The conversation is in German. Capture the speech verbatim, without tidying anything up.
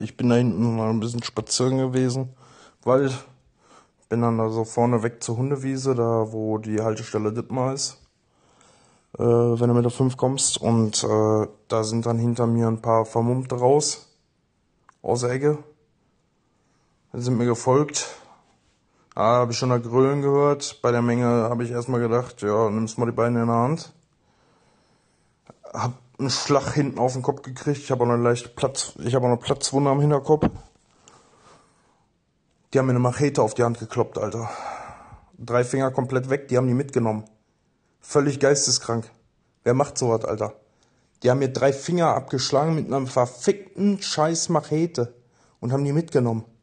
Ich bin da hinten mal ein bisschen spazieren gewesen, weil bin dann da so vorne weg zur Hundewiese, da wo die Haltestelle Dittmar ist, äh, wenn du mit der fünf kommst. Und äh, da sind dann hinter mir ein paar Vermummte raus, aus der Ecke. Die sind mir gefolgt. Da habe ich schon ein Grölen gehört. Bei der Menge habe ich erstmal gedacht, ja, nimmst mal die Beine in der Hand. Hab einen Schlag hinten auf den Kopf gekriegt. Ich habe auch eine leichte Platz, ich habe auch eine Platzwunde am Hinterkopf. Die haben mir eine Machete auf die Hand gekloppt, Alter. Drei Finger komplett weg, die haben die mitgenommen. Völlig geisteskrank. Wer macht sowas, Alter? Die haben mir drei Finger abgeschlagen mit einer verfickten scheiß Machete und haben die mitgenommen.